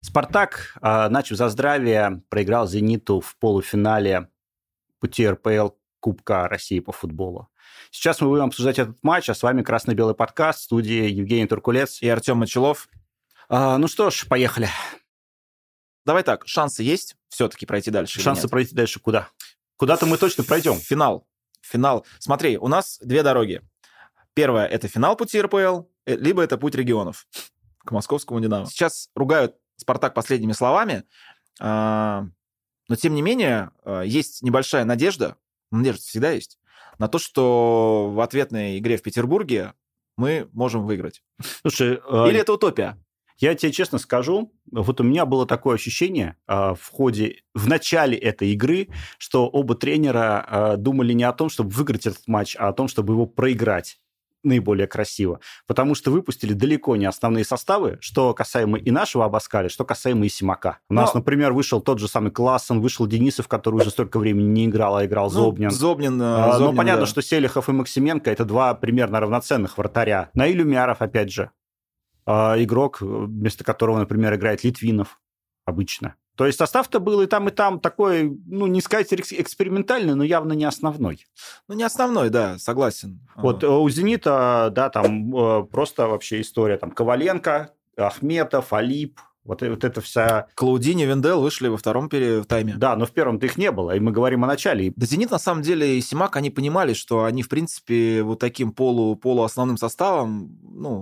«Спартак», начав за здравие, проиграл «Зениту» в полуфинале пути РПЛ Кубка России по футболу. Сейчас мы будем обсуждать этот матч, а с вами «Красно-белый подкаст», в студии Евгений Туркулец и Артем Мочелов. Ну что ж, поехали. Давай так, шансы есть все-таки пройти дальше? Шансы пройти дальше куда? Куда-то мы точно пройдем. Финал. Смотри, у нас две дороги. Первая – это финал пути РПЛ, либо это путь регионов к московскому «Динамо». Сейчас ругают «Спартак» последними словами, но тем не менее есть небольшая надежда всегда есть, на то, что в ответной игре в Петербурге мы можем выиграть. Слушай, или это утопия? Я тебе честно скажу, вот у меня было такое ощущение в начале этой игры, что оба тренера думали не о том, чтобы выиграть этот матч, а о том, чтобы его проиграть наиболее красиво. Потому что выпустили далеко не основные составы, что касаемо и нашего Абаскаля, что касаемо и Симака. У нас, например, вышел тот же самый Классен, вышел Денисов, который уже столько времени не играл, а играл Зобнин. Но понятно, что Селихов и Максименко – это два примерно равноценных вратаря. Наиль Умяров, опять же, игрок, вместо которого, например, играет Литвинов обычно. То есть состав-то был и там такой, не сказать экспериментальный, но явно не основной. Не основной, да, согласен. Вот у «Зенита», да, там просто вообще история. Там Коваленко, Ахметов, Алип, вот это вся... Клаудини, Вендел вышли во втором тайме. Да, но в первом-то их не было, и мы говорим о начале. Да, «Зенит», на самом деле, и Симак, они понимали, что они, в принципе, вот таким полуосновным составом,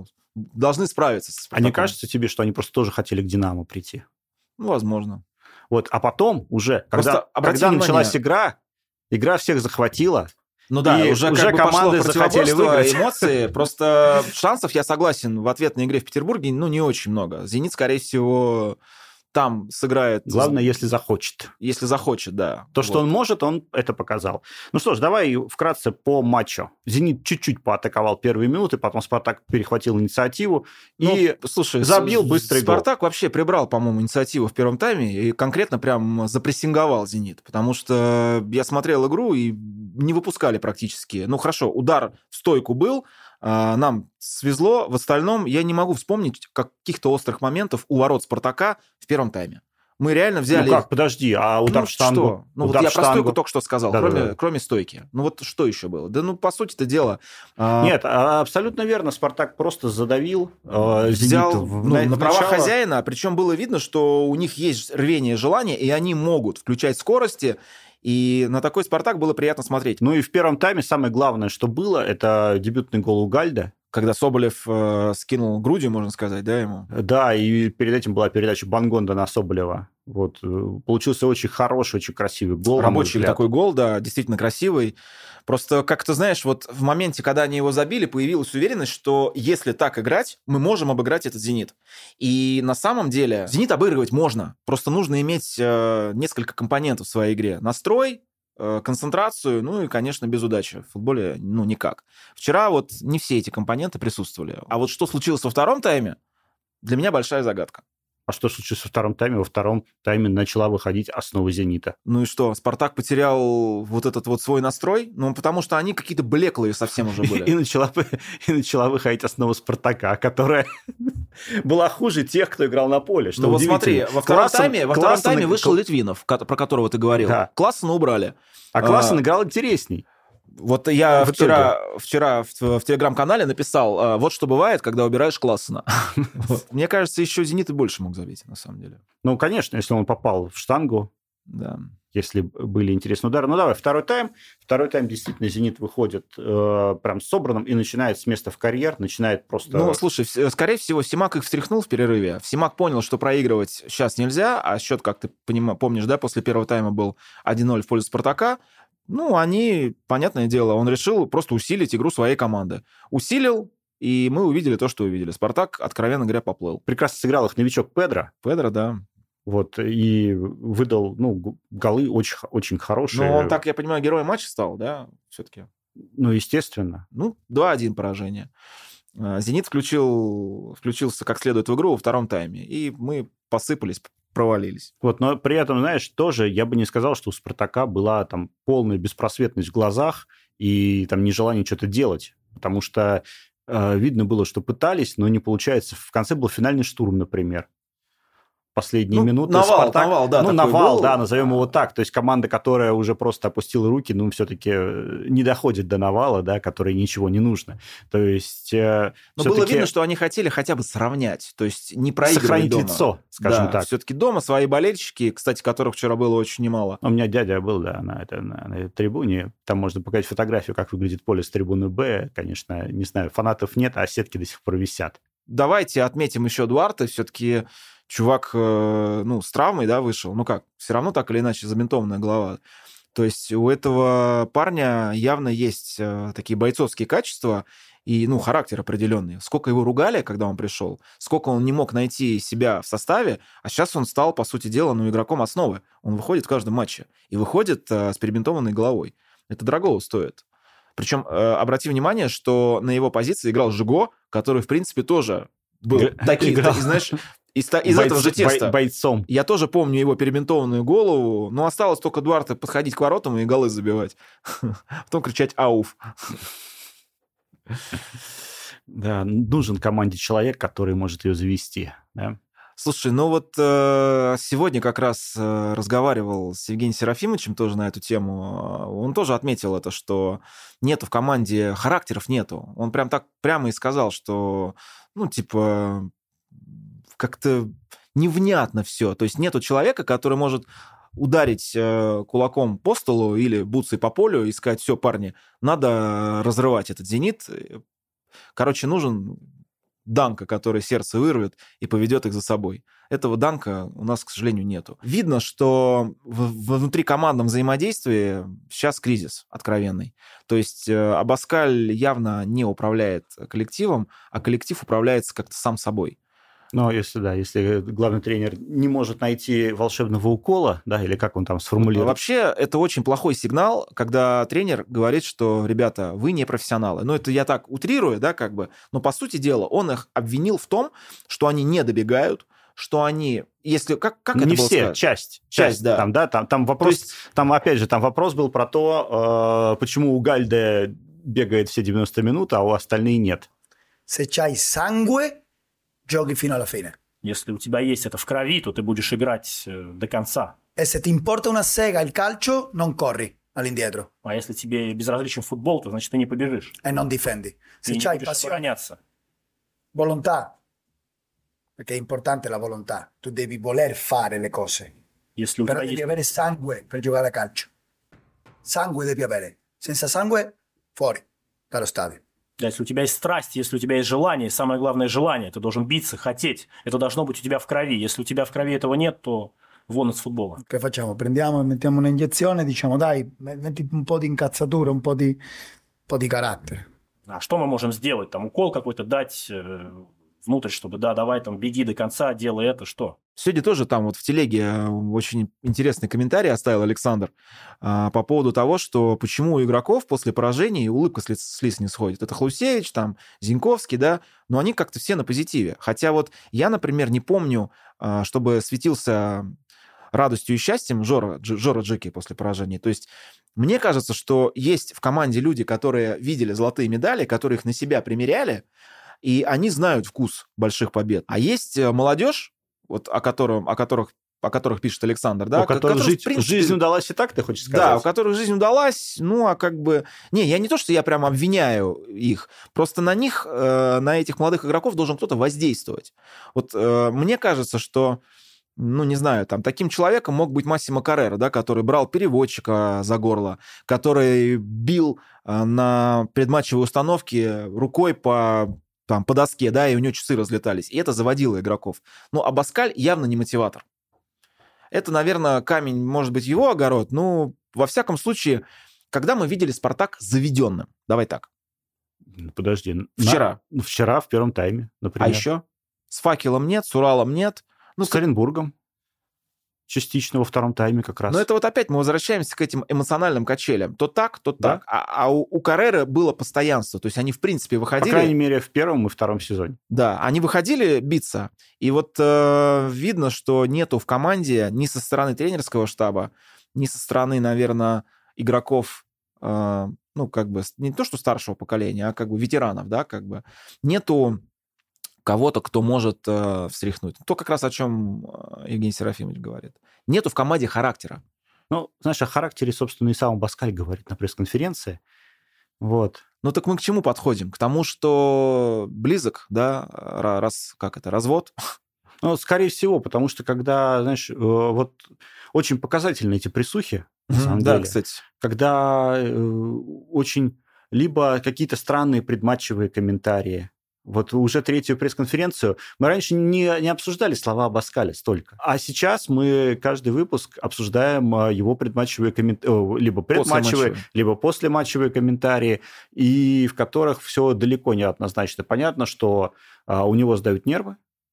должны справиться с «Спартаком». А не кажется тебе, что они просто тоже хотели к «Динамо» прийти? Возможно. Вот, а потом уже, когда началась игра всех захватила. Уже команды захотели выиграть. Эмоции. Просто шансов, я согласен, в ответной игре в Петербурге, не очень много. «Зенит», скорее всего, там сыграет... Главное, если захочет. Если захочет, да. Что он может, он это показал. Ну что ж, давай вкратце по матчу. «Зенит» чуть-чуть поатаковал первые минуты, потом «Спартак» перехватил инициативу и забил быстрый гол. «Спартак» вообще прибрал, по-моему, инициативу в первом тайме и конкретно прям запрессинговал «Зенит», потому что я смотрел игру и не выпускали практически. Хорошо, удар в стойку был, нам свезло. В остальном я не могу вспомнить каких-то острых моментов у ворот «Спартака» в первом тайме. Мы реально взяли... Подожди, а удар в штангу? Что? Я про стойку только что сказал, кроме стойки. Что еще было? по сути-то дело... Нет, абсолютно верно. «Спартак» просто задавил. Взял на права хозяина, причем было видно, что у них есть рвение, желание, и они могут включать скорости. И на такой «Спартак» было приятно смотреть. И в первом тайме самое главное, что было, это дебютный гол у Гальда. Когда Соболев скинул грудью, можно сказать, да, ему? Да, и перед этим была передача Бангонда на Соболева. Получился очень хороший, очень красивый гол. Рабочий такой гол, да, действительно красивый. Просто, как ты знаешь, в моменте, когда они его забили, появилась уверенность, что если так играть, мы можем обыграть этот «Зенит». И на самом деле «Зенит» обыгрывать можно. Просто нужно иметь несколько компонентов в своей игре. Настрой, концентрацию, и, конечно, без удачи. В футболе, никак. Вчера не все эти компоненты присутствовали. А что случилось во втором тайме, для меня большая загадка. А что случилось во втором тайме? Во втором тайме начала выходить основа «Зенита». И что? «Спартак» потерял этот свой настрой? Потому что они какие-то блеклые совсем уже были. И начала выходить основа «Спартака», которая была хуже тех, кто играл на поле. Смотри, во втором тайме вышел Литвинов, про которого ты говорил. Да. Классена убрали. А Классен играл интересней. Я вчера в телеграм-канале написал, что бывает, когда убираешь Классена. Мне кажется, еще «Зенит» и больше мог забить, на самом деле. Конечно, если он попал в штангу, да. Если были интересные удары. Давай, второй тайм. Второй тайм действительно «Зенит» выходит прям собранным и начинает с места в карьер, начинает просто... Слушай, скорее всего, Симак их встряхнул в перерыве. Симак понял, что проигрывать сейчас нельзя, а счет, как ты помнишь, да, после первого тайма был 1-0 в пользу «Спартака». Они, понятное дело, он решил просто усилить игру своей команды. Усилил, и мы увидели то, что увидели. «Спартак», откровенно говоря, поплыл. Прекрасно сыграл их новичок Педро. Педро, да. И выдал, голы очень, очень хорошие. Он, так я понимаю, героем матча стал, да, все-таки? Естественно. 2-1 поражение. «Зенит» включился как следует в игру во втором тайме, и мы посыпались, провалились. Но при этом, знаешь, тоже я бы не сказал, что у «Спартака» была там полная беспросветность в глазах и там нежелание что-то делать, потому что видно было, что пытались, но не получается. В конце был финальный штурм, например. последние минуты. Навал, да. Навал, да, назовем его так. То есть команда, которая уже просто опустила руки, все-таки не доходит до навала, да, которой ничего не нужно. То есть... Но было видно, что они хотели хотя бы сравнять, то есть не проигрывать сохранить дома. лицо, скажем так. Все-таки дома свои болельщики, кстати, которых вчера было очень немало. У меня дядя был, да, на этой трибуне. Там можно показать фотографию, как выглядит поле с трибуны Б. Конечно, не знаю, фанатов нет, а сетки до сих пор висят. Давайте отметим еще Дуарте. Все-таки чувак, с травмой, да, вышел. Все равно так или иначе забинтованная голова. То есть у этого парня явно есть такие бойцовские качества и, характер определенный. Сколько его ругали, когда он пришел, сколько он не мог найти себя в составе, а сейчас он стал, по сути дела, игроком основы. Он выходит в каждом матче и выходит с перебинтованной головой. Это дорого стоит. Причем обрати внимание, что на его позиции играл Жиго, который, в принципе, тоже был таким, знаешь, из этого же теста. Бойцом. Я тоже помню его перебинтованную голову, но осталось только Дуарте подходить к воротам и голы забивать. Потом кричать «Ауф». Да, нужен команде человек, который может ее завести. Да? Слушай, сегодня как раз разговаривал с Евгением Серафимовичем тоже на эту тему. Он тоже отметил это, что нету в команде, характеров нету. Он прямо и сказал, что, как-то невнятно все. То есть нету человека, который может ударить кулаком по столу или бутсой по полю и сказать: все, парни, надо разрывать этот «Зенит». Короче, нужен Данка, который сердце вырвет и поведет их за собой. Этого Данка у нас, к сожалению, нету. Видно, что во внутрикомандном взаимодействии сейчас кризис откровенный. То есть Абаскаль явно не управляет коллективом, а коллектив управляется как-то сам собой. Но если главный тренер не может найти волшебного укола, да, или как он там сформулирует. Вообще, это очень плохой сигнал, когда тренер говорит, что, ребята, вы не профессионалы. Это я так утрирую, да, но по сути дела он их обвинил в том, что они не добегают, что они, если как это не было все, сказать? часть, да. Там вопрос, есть... там опять же, там вопрос был про то, почему у Гальде бегает все 90 минут, а у остальных нет. Se c'hai sangue, giochi fino alla fine. Если у тебя есть это в крови, то ты будешь играть до конца. E se ti importa una sega il calcio, non corri all'indietro. А если тебе безразличен футбол, то значит ты не побежишь. E non difendi. Ты не будешь обороняться. Volontà. Perché è importante la volontà. Tu devi voler fare le cose. Если у Però тебя devi есть... avere sangue per giocare a calcio. Sangue devi avere. Senza sangue, fuori dallo stadio. Да, если у тебя есть страсть, если у тебя есть желание, самое главное желание, ты должен биться, хотеть. Это должно быть у тебя в крови. Если у тебя в крови этого нет, то вон из футбола. Che facciamo? Prendiamo e mettiamo un'iniezione, diciamo dai, metti un po' di incazzatura, un po' di carattere. А что мы можем сделать? Там укол какой-то дать внутрь, чтобы давай там беги до конца, делай это, что? Сегодня тоже там в телеге очень интересный комментарий оставил Александр по поводу того, что почему у игроков после поражений улыбка с лиц не сходит. Это Хлусевич, там, Зиньковский, да, но они как-то все на позитиве. Хотя я, например, не помню, чтобы светился радостью и счастьем Жора Джеки после поражения. То есть мне кажется, что есть в команде люди, которые видели золотые медали, которые их на себя примеряли, и они знают вкус больших побед. А есть молодежь, о которых пишет Александр, да, у которых жизнь удалась и так, ты хочешь сказать? Да, у которых жизнь удалась, Не, я не то, что я прям обвиняю их, просто на них, на этих молодых игроков должен кто-то воздействовать. Мне кажется, что, не знаю, там, таким человеком мог быть Массимо Каррера, да, который брал переводчика за горло, который бил на предматчевой установке рукой по доске, да, и у него часы разлетались. И это заводило игроков. Но Абаскаль явно не мотиватор. Это, наверное, камень, может быть, его огород. Во всяком случае, когда мы видели «Спартак» заведенным? Давай так. Подожди. Вчера. Вчера в первом тайме, например. А еще? С «Факелом» нет, с «Уралом» нет. С Оренбургом. Частично во втором тайме как раз. Но это опять мы возвращаемся к этим эмоциональным качелям. То так, то да? так. А у Карреры было постоянство. То есть они, в принципе, выходили... По крайней мере, в первом и втором сезоне. Да, они выходили биться. И видно, что нету в команде ни со стороны тренерского штаба, ни со стороны, наверное, игроков, не то что старшего поколения, а ветеранов, да, нету кого-то, кто может встряхнуть. То как раз о чем Евгений Серафимович говорит. Нету в команде характера. Ну, знаешь, о характере, собственно, и сам Абаскаль говорит на пресс-конференции. Вот. Ну так мы к чему подходим? К тому, что близок, да, развод? Ну, скорее всего, потому что когда, знаешь, вот очень показательны эти присухи, на самом деле. Да, кстати. Когда очень либо какие-то странные предматчевые комментарии. Вот уже третью пресс-конференцию мы раньше не обсуждали слова Абаскаля столько. А сейчас мы каждый выпуск обсуждаем его предматчевые комментарии, либо предматчевые, либо послематчевые комментарии, и в которых все далеко не однозначно. Понятно, что у него сдают нервы,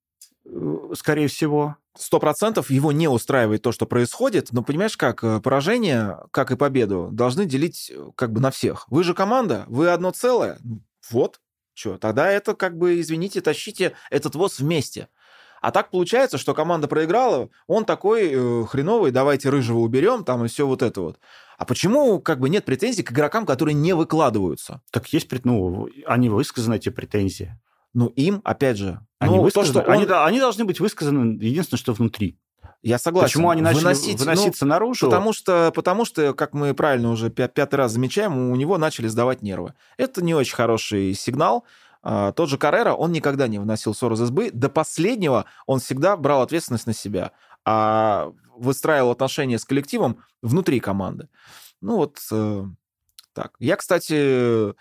скорее всего. 100% его не устраивает то, что происходит, но понимаешь как, поражение, как и победу, должны делить как бы на всех. Вы же команда, вы одно целое, вот. Что, тогда это как бы, извините, тащите этот воз вместе. А так получается, что команда проиграла, он такой хреновый, давайте Рыжего уберем, там и все вот это вот. А почему как бы нет претензий к игрокам, которые не выкладываются? Так есть, они высказаны, эти претензии. Ну, им, опять же... Они должны быть высказаны, единственное, что внутри. Я согласен. Почему они начали выноситься наружу? Потому что, как мы правильно уже пятый раз замечаем, у него начали сдавать нервы. Это не очень хороший сигнал. Тот же Каррера, он никогда не выносил ссор из избы. До последнего он всегда брал ответственность на себя, а выстраивал отношения с коллективом внутри команды. Ну вот так. Я, кстати,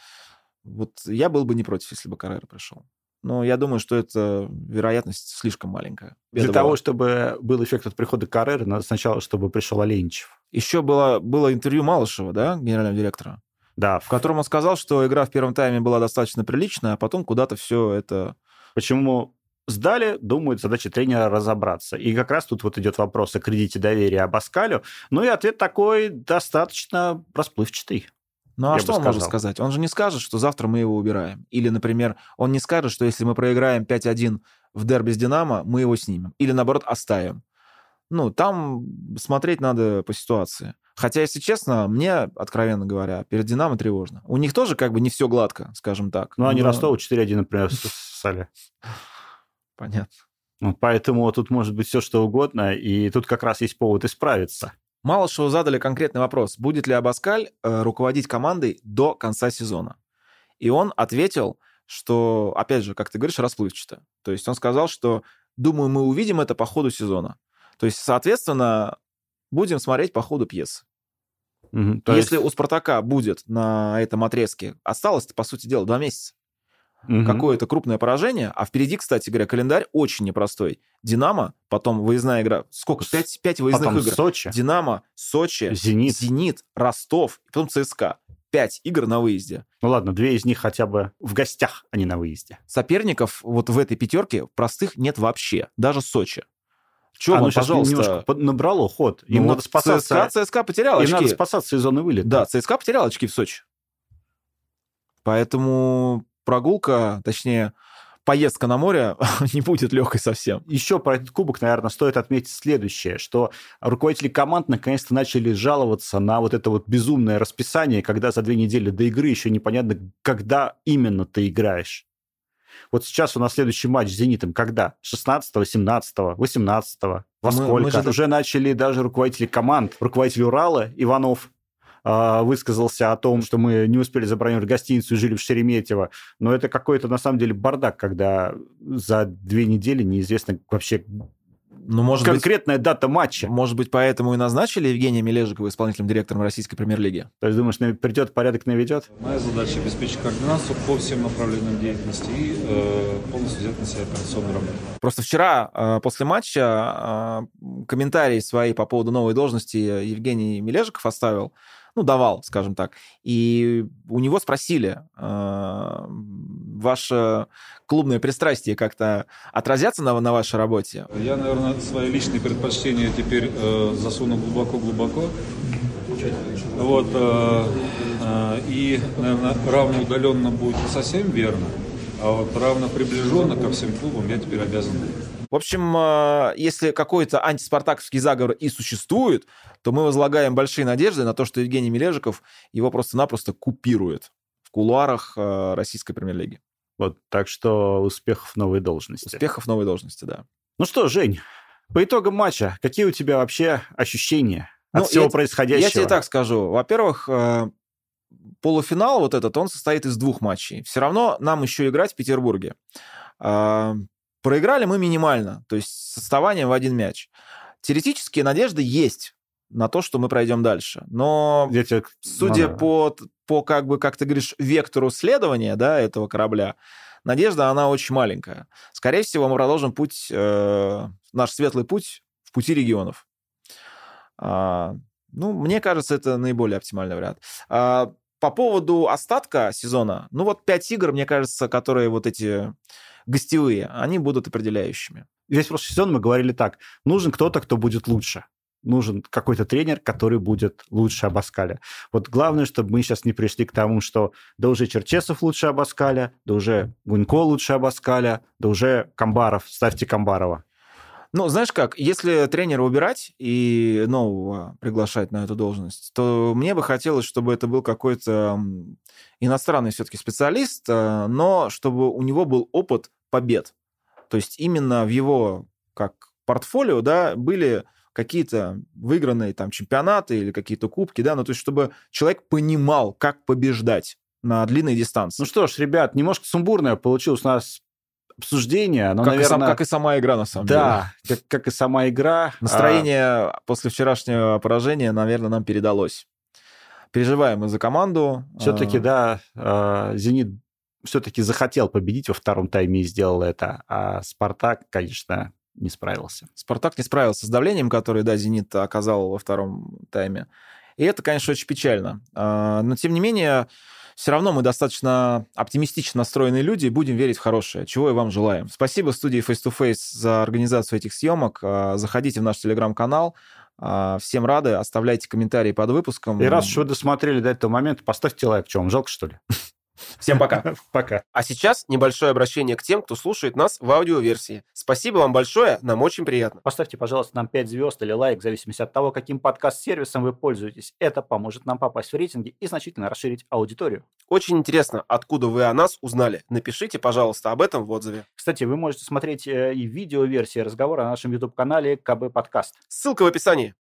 я был бы не против, если бы Каррера пришел. Но я думаю, что эта вероятность слишком маленькая. Для того, чтобы был эффект от прихода Карреры, надо сначала, чтобы пришел Оленичев. Еще было интервью Малышева, да, генерального директора? Да. В котором он сказал, что игра в первом тайме была достаточно приличная, а потом куда-то все это... Почему сдали, думают, задача тренера разобраться. И как раз тут вот идет вопрос о кредите доверия Абаскалю. Ну и ответ такой достаточно расплывчатый. Ну а что он может сказать? Он же не скажет, что завтра мы его убираем. Или, например, он не скажет, что если мы проиграем 5-1 в дерби с «Динамо», мы его снимем. Или, наоборот, оставим. Ну, там смотреть надо по ситуации. Хотя, если честно, мне, откровенно говоря, перед «Динамо» тревожно. У них тоже как бы не все гладко, скажем так. Ну, они Ростову 4-1, например, ссали. Понятно. Поэтому тут может быть все что угодно, и тут как раз есть повод исправиться. Малышеву задали конкретный вопрос, будет ли Абаскаль руководить командой до конца сезона. И он ответил, что, опять же, как ты говоришь, расплывчато. То есть он сказал, что, думаю, мы увидим это по ходу сезона. То есть, соответственно, будем смотреть по ходу пьесы. Если у «Спартака» будет на этом отрезке, осталось, по сути дела, 2 месяца. Какое-то крупное поражение, а впереди, кстати говоря, календарь очень непростой. «Динамо», потом выездная игра. Сколько? 5 выездных потом игр. Сочи. «Динамо», Сочи, Зенит, Ростов, и потом ЦСКА. 5 игр на выезде. Ну ладно, 2 из них хотя бы в гостях, а не на выезде. Соперников вот в этой пятерке простых нет вообще, даже Сочи. Чего, пожалуйста... немножко набрало ход. Им надо спасаться. ЦСКА потерял очки. Им надо спасаться из зоны вылета. Да, ЦСКА потерял очки в Сочи. Поэтому прогулка, точнее, поездка на море не будет легкой совсем. Еще про этот кубок, наверное, стоит отметить следующее, что руководители команд наконец-то начали жаловаться на вот это вот безумное расписание, когда за 2 недели до игры еще непонятно, когда именно ты играешь. Вот сейчас у нас следующий матч с «Зенитом» когда? 16-го, 17-го, 18-го? Во сколько? Уже начали даже руководители команд. Руководитель «Урала» Иванов высказался о том, что мы не успели забронировать гостиницу и жили в Шереметьево. Но это какой-то, на самом деле, бардак, когда за 2 недели неизвестно вообще конкретная дата матча. Может быть, поэтому и назначили Евгения Мележикова исполнительным директором Российской премьер-лиги? То есть, думаешь, придет, порядок наведет? Моя задача – обеспечить координацию по всем направлениям деятельности и полностью взять на себя операционную работу. Просто вчера после матча комментарии свои по поводу новой должности Евгений Мележиков оставил, давал, скажем так. И у него спросили, ваше клубное пристрастие как-то отразятся на вашей работе? Я, наверное, свои личные предпочтения теперь засуну глубоко-глубоко. И, наверное, равноудаленно будет не совсем верно, а вот равно приближенно ко всем клубам я теперь обязан. В общем, если какой-то антиспартаковский заговор и существует, то мы возлагаем большие надежды на то, что Евгений Мележиков его просто-напросто купирует в кулуарах российской премьер-лиги. Вот, так что успехов в новой должности. Успехов в новой должности, да. Ну что, Жень, по итогам матча, какие у тебя вообще ощущения от всего происходящего? Я тебе так скажу. Во-первых, полуфинал вот этот, он состоит из 2 матчей. Все равно нам еще играть в Петербурге. Проиграли мы минимально, то есть с отставанием в 1 мяч. Теоретически надежда есть на то, что мы пройдем дальше. Но судя по как бы, как ты говоришь, вектору следования, да, этого корабля, надежда, она очень маленькая. Скорее всего, мы продолжим путь, наш светлый путь в пути регионов. Мне кажется, это наиболее оптимальный вариант. По поводу остатка сезона, 5 игр, мне кажется, которые вот эти гостевые, они будут определяющими. Весь прошлый сезон мы говорили так. Нужен кто-то, кто будет лучше. Нужен какой-то тренер, который будет лучше Абаскаля. Вот главное, чтобы мы сейчас не пришли к тому, что да уже Черчесов лучше Абаскаля, да уже Гунько лучше Абаскаля, да уже Камбаров, ставьте Камбарова. Знаешь как, если тренера убирать и нового приглашать на эту должность, то мне бы хотелось, чтобы это был какой-то иностранный все-таки специалист, но чтобы у него был опыт побед. То есть именно в его как портфолио, да, были какие-то выигранные там чемпионаты или какие-то кубки, да, то есть чтобы человек понимал, как побеждать на длинной дистанции. Ну что ж, ребят, немножко сумбурное получилось у нас обсуждение, но, наверное... Как и сама игра, на самом деле. Да, как и сама игра. Настроение после вчерашнего поражения, наверное, нам передалось. Переживаем мы за команду. Все-таки, да, «Зенит» все-таки захотел победить во втором тайме и сделал это, а «Спартак», конечно, не справился. «Спартак» не справился с давлением, которое, да, «Зенит» оказал во втором тайме. И это, конечно, очень печально. Но, тем не менее, все равно мы достаточно оптимистично настроенные люди и будем верить в хорошее, чего и вам желаем. Спасибо студии Face to Face за организацию этих съемок. Заходите в наш телеграм-канал. Всем рады. Оставляйте комментарии под выпуском. И раз уж вы досмотрели до этого момента, поставьте лайк. Что, вам жалко, что ли? Всем пока. Пока. А сейчас небольшое обращение к тем, кто слушает нас в аудиоверсии. Спасибо вам большое, нам очень приятно. Поставьте, пожалуйста, нам 5 звезд или лайк, в зависимости от того, каким подкаст-сервисом вы пользуетесь. Это поможет нам попасть в рейтинги и значительно расширить аудиторию. Очень интересно, откуда вы о нас узнали. Напишите, пожалуйста, об этом в отзыве. Кстати, вы можете смотреть и видеоверсии разговора на нашем YouTube-канале КБ Подкаст. Ссылка в описании.